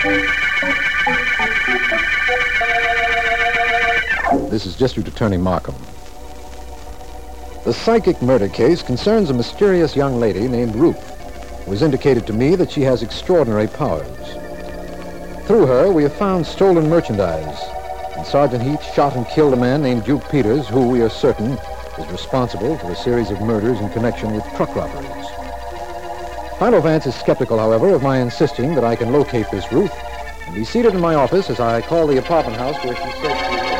This is District Attorney Markham. The psychic murder case concerns a mysterious young lady named Ruth, who has indicated to me that she has extraordinary powers. Through her, we have found stolen merchandise, and Sergeant Heath shot and killed a man named Duke Peters, who we are certain is responsible for a series of murders in connection with truck robberies. Philo Vance is skeptical, however, of my insisting that I can locate this Ruth, and be seated in my office as I call the apartment house where she said she lived.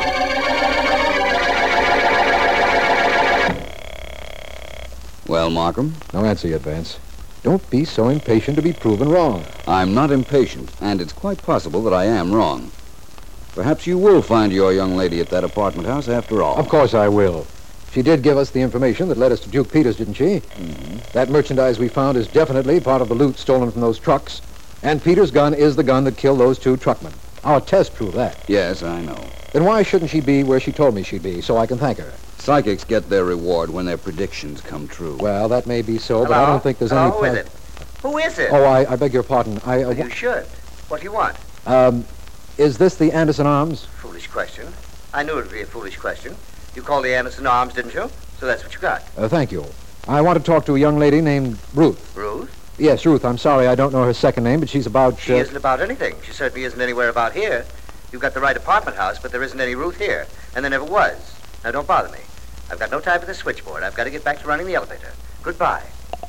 Well, Markham? No answer yet, Vance. Don't be so impatient to be proven wrong. I'm not impatient, and it's quite possible that I am wrong. Perhaps you will find your young lady at that apartment house after all. Of course I will. She did give us the information that led us to Duke Peters, didn't she? Mm-hmm. That merchandise we found is definitely part of the loot stolen from those trucks, and Peters' gun is the gun that killed those two truckmen. Our test proved that. Yes, I know. Then why shouldn't she be where she told me she'd be, so I can thank her? Psychics get their reward when their predictions come true. Well, that may be so, but Hello? I don't think there's any... Who is it? Who is it? Oh, I beg your pardon. You should. What do you want? Is this the Anderson Arms? Foolish question. I knew it would be a foolish question. You called the Anderson Arms, didn't you? So that's what you got. Thank you. I want to talk to a young lady named Ruth. Ruth? Yes, Ruth. I'm sorry I don't know her second name, but she's about... She isn't about anything. She certainly isn't anywhere about here. You've got the right apartment house, but there isn't any Ruth here. And there never was. Now, don't bother me. I've got no time for the switchboard. I've got to get back to running the elevator. Goodbye.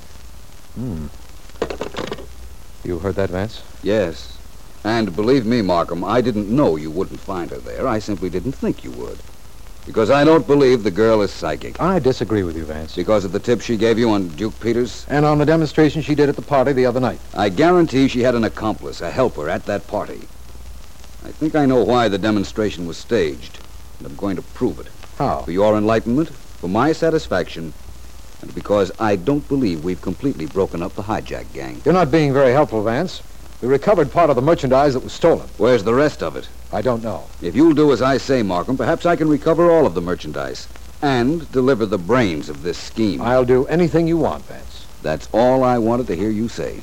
You heard that, Vance? Yes. And believe me, Markham, I didn't know you wouldn't find her there. I simply didn't think you would. Because I don't believe the girl is psychic. I disagree with you, Vance. Because of the tip she gave you on Duke Peters? And on the demonstration she did at the party the other night. I guarantee she had an accomplice, a helper, at that party. I think I know why the demonstration was staged, and I'm going to prove it. How? For your enlightenment, for my satisfaction, and because I don't believe we've completely broken up the hijack gang. You're not being very helpful, Vance. We recovered part of the merchandise that was stolen. Where's the rest of it? I don't know. If you'll do as I say, Markham, perhaps I can recover all of the merchandise and deliver the brains of this scheme. I'll do anything you want, Vance. That's all I wanted to hear you say.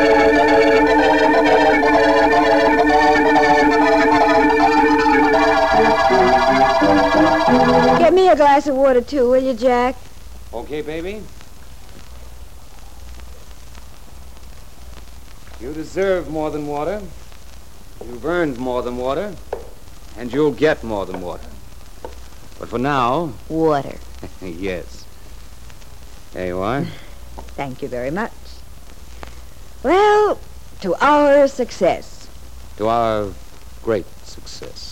Get me a glass of water, too, will you, Jack? Okay, baby. You deserve more than water. You've earned more than water. And you'll get more than water. But for now... Water. Yes. There you are. Thank you very much. Well, to our success. To our great success.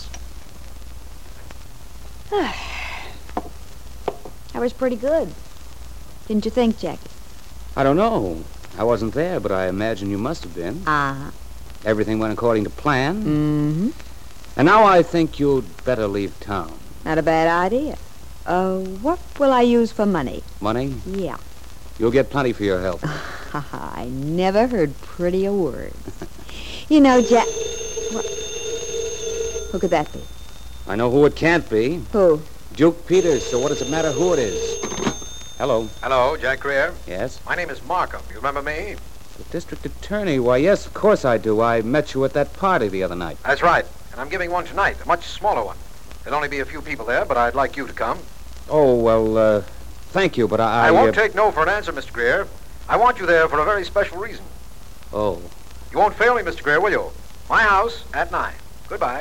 That was pretty good. Didn't you think, Jackie? I don't know. I wasn't there, but I imagine you must have been. Uh-huh. Everything went according to plan. Mm-hmm. And now I think you'd better leave town. Not a bad idea. What will I use for money? Money? Yeah. You'll get plenty for your help. I never heard prettier words. You know, Jack... What? Who could that be? I know who it can't be. Who? Duke Peters, so what does it matter who it is? Hello. Hello, Jack Greer. Yes? My name is Markham. You remember me? The district attorney? Why, yes, of course I do. I met you at that party the other night. That's right. And I'm giving one tonight, a much smaller one. There'll only be a few people there, but I'd like you to come. Oh, well, thank you, but I won't take no for an answer, Mr. Greer. I want you there for a very special reason. Oh. You won't fail me, Mr. Greer, will you? My house at 9. Goodbye.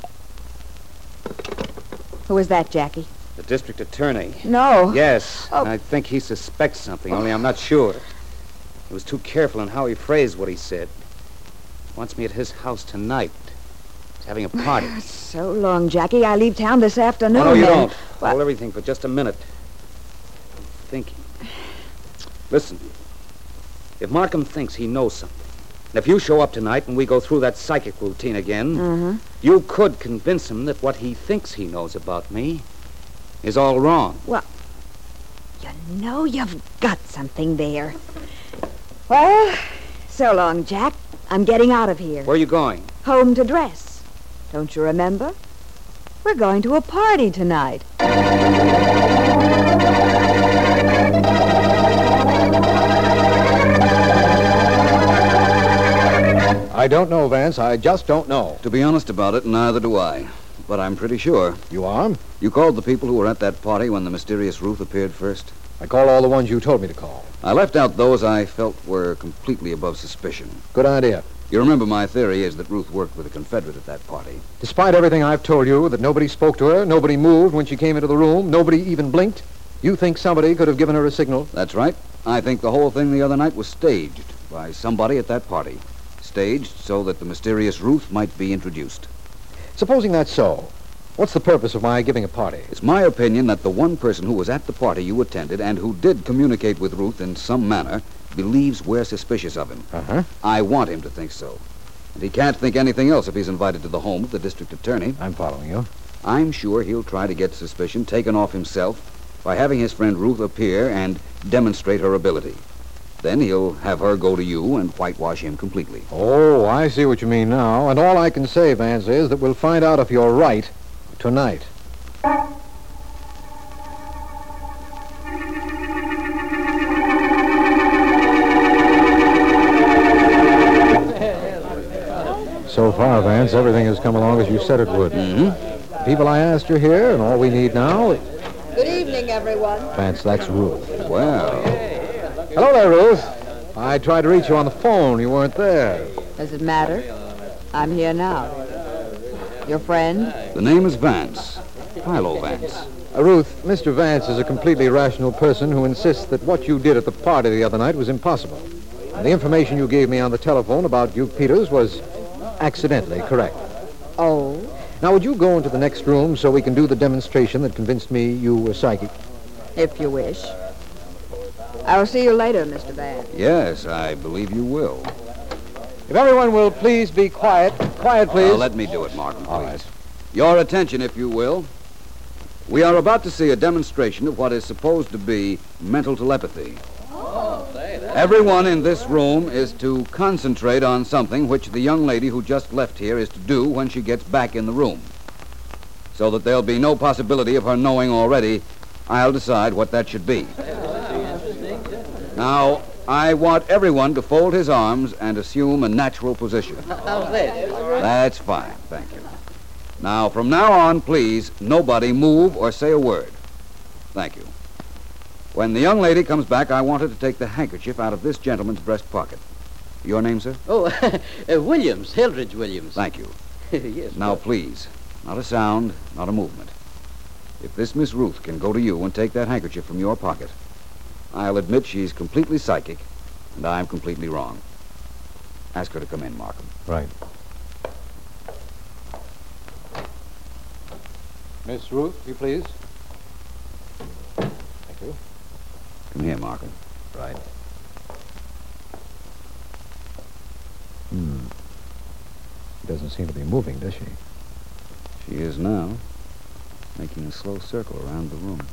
Who is that, Jackie? The district attorney. No. Yes. Oh. I think he suspects something, only I'm not sure. He was too careful in how he phrased what he said. Wants me at his house tonight. He's having a party. So long, Jackie. I leave town this afternoon. Oh, no, you and- don't. What? Hold everything for just a minute. I'm thinking. Listen. If Markham thinks he knows something, and if you show up tonight and we go through that psychic routine again, you could convince him that what he thinks he knows about me is all wrong. Well, you know you've got something there. Well, so long, Jack. I'm getting out of here. Where are you going? Home to dress. Don't you remember? We're going to a party tonight. I don't know, Vance. I just don't know. To be honest about it, neither do I. But I'm pretty sure. You are? You called the people who were at that party when the mysterious Ruth appeared first? I called all the ones you told me to call. I left out those I felt were completely above suspicion. Good idea. You remember my theory is that Ruth worked with a Confederate at that party. Despite everything I've told you, that nobody spoke to her, nobody moved when she came into the room, nobody even blinked, you think somebody could have given her a signal? That's right. I think the whole thing the other night was staged by somebody at that party. Staged so that the mysterious Ruth might be introduced. Supposing that's so, what's the purpose of my giving a party? It's my opinion that the one person who was at the party you attended and who did communicate with Ruth in some manner believes we're suspicious of him. Uh-huh. I want him to think so. And he can't think anything else if he's invited to the home of the district attorney. I'm following you. I'm sure he'll try to get suspicion taken off himself by having his friend Ruth appear and demonstrate her ability. Then he'll have her go to you and whitewash him completely. Oh, I see what you mean now. And all I can say, Vance, is that we'll find out if you're right tonight. So far, Vance, everything has come along as you said it would. Mm-hmm. People I asked are here, and all we need now... Good evening, everyone. Vance, that's Ruth. Well, Hello there, Ruth. I tried to reach you on the phone. You weren't there. Does it matter? I'm here now. Your friend? the name is Vance. Philo Vance. Ruth, Mr. Vance is a completely rational person who insists that what you did at the party the other night was impossible. And the information you gave me on the telephone about Duke Peters was accidentally correct. Oh? Now, would you go into the next room so we can do the demonstration that convinced me you were psychic? If you wish. I'll see you later, Mr. Vance. Yes, I believe you will. If everyone will please be quiet. Quiet, please. Now, let me do it, Markham, please. All right. Your attention, if you will. We are about to see a demonstration of what is supposed to be mental telepathy. Everyone in this room is to concentrate on something which the young lady who just left here is to do when she gets back in the room. So that there'll be no possibility of her knowing already, I'll decide what that should be. Now, I want everyone to fold his arms and assume a natural position. How's this? That's fine, thank you. Now, from now on, please, nobody move or say a word. Thank you. When the young lady comes back, I want her to take the handkerchief out of this gentleman's breast pocket. Your name, sir? Oh, Williams, Hildridge Williams. Thank you. Yes. Now, please, not a sound, not a movement. If this Miss Ruth can go to you and take that handkerchief from your pocket, I'll admit she's completely psychic, and I'm completely wrong. Ask her to come in, Markham. Right. Miss Ruth, you please. Thank you. Come here, Markham. Right. She doesn't seem to be moving, does she? She is now, making a slow circle around the room.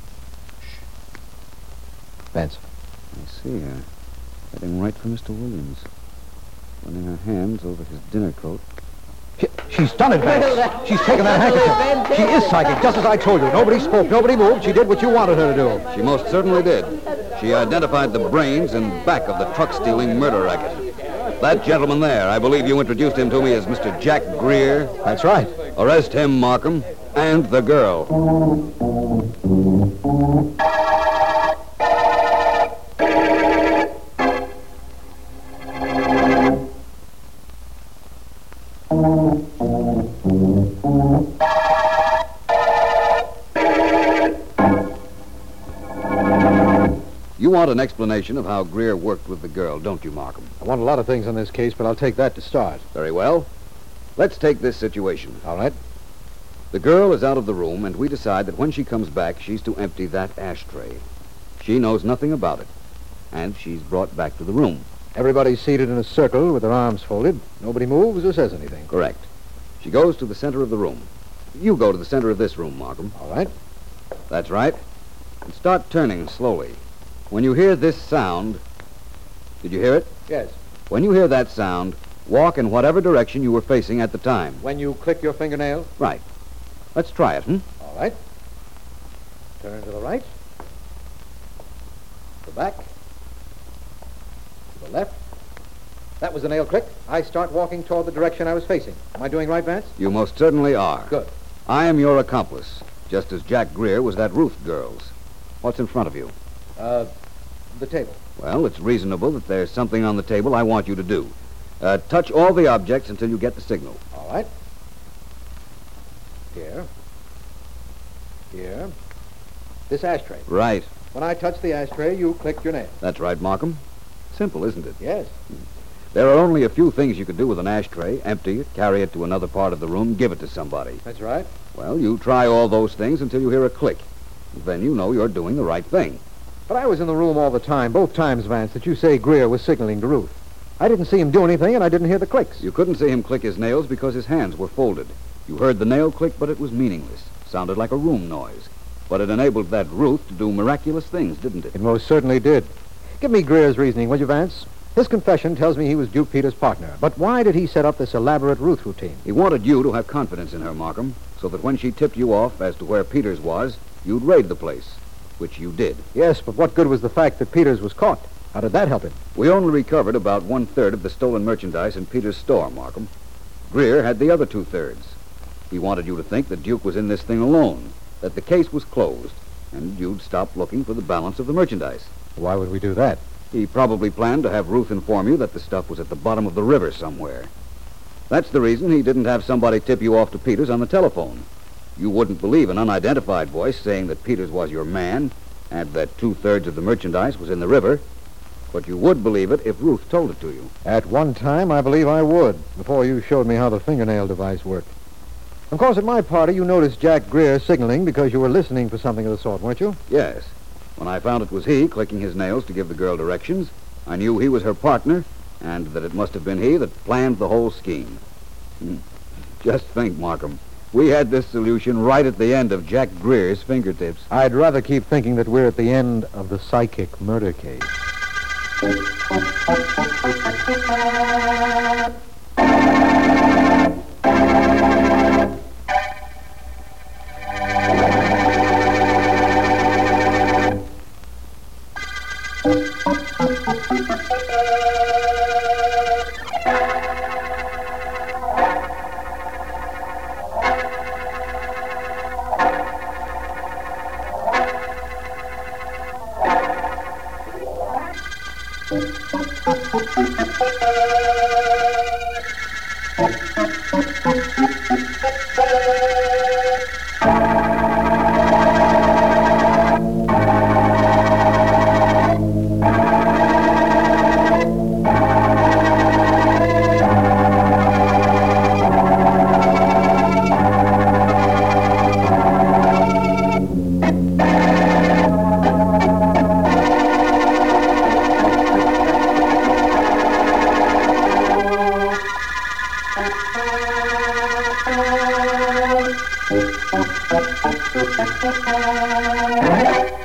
Vance. I see her, heading right for Mr. Williams, running her hands over his dinner coat. She's done it, Vance. She's taken that handkerchief. She is psychic, just as I told you. Nobody spoke, nobody moved. She did what you wanted her to do. She most certainly did. She identified the brains and back of the truck-stealing murder racket. That gentleman there, I believe you introduced him to me as Mr. Jack Greer. That's right. Arrest him, Markham, and the girl. You want an explanation of how Greer worked with the girl, don't you, Markham? I want a lot of things on this case, but I'll take that to start. Very well. Let's take this situation. All right? The girl is out of the room, and we decide that when she comes back, she's to empty that ashtray. She knows nothing about it, and she's brought back to the room. Everybody's seated in a circle with their arms folded. Nobody moves or says anything. Correct. She goes to the center of the room. You go to the center of this room, Markham. All right? That's right. And start turning slowly. When you hear this sound... Did you hear it? Yes. When you hear that sound, walk in whatever direction you were facing at the time. When you click your fingernail? Right. Let's try it, All right. Turn to the right. To the back. To the left. That was the nail click. I start walking toward the direction I was facing. Am I doing right, Vance? You most certainly are. Good. I am your accomplice, just as Jack Greer was that Ruth girl's. What's in front of you? The table. Well, it's reasonable that there's something on the table I want you to do. Touch all the objects until you get the signal. All right. Here. Here. This ashtray. Right. When I touch the ashtray, you click your nail. That's right, Markham. Simple, isn't it? Yes. There are only a few things you could do with an ashtray. Empty it, carry it to another part of the room, give it to somebody. That's right. Well, you try all those things until you hear a click. Then you know you're doing the right thing. But I was in the room all the time, both times, Vance, that you say Greer was signaling to Ruth. I didn't see him do anything, and I didn't hear the clicks. You couldn't see him click his nails because his hands were folded. You heard the nail click, but it was meaningless. Sounded like a room noise. But it enabled that Ruth to do miraculous things, didn't it? It most certainly did. Give me Greer's reasoning, will you, Vance? His confession tells me he was Duke Peters' partner. But why did he set up this elaborate Ruth routine? He wanted you to have confidence in her, Markham, so that when she tipped you off as to where Peters was, you'd raid the place, which you did. Yes, but what good was the fact that Peters was caught? How did that help him? We only recovered about 1/3 of the stolen merchandise in Peters' store, Markham. Greer had the other 2/3. He wanted you to think that Duke was in this thing alone, that the case was closed, and you'd stop looking for the balance of the merchandise. Why would we do that? He probably planned to have Ruth inform you that the stuff was at the bottom of the river somewhere. That's the reason he didn't have somebody tip you off to Peters on the telephone. You wouldn't believe an unidentified voice saying that Peters was your man and that 2/3 of the merchandise was in the river, but you would believe it if Ruth told it to you. At one time, I believe I would, before you showed me how the fingernail device worked. Of course, at my party, you noticed Jack Greer signaling because you were listening for something of the sort, weren't you? Yes. When I found it was he clicking his nails to give the girl directions, I knew he was her partner and that it must have been he that planned the whole scheme. Just think, Markham. We had this solution right at the end of Jack Greer's fingertips. I'd rather keep thinking that we're at the end of the psychic murder case. Thank you.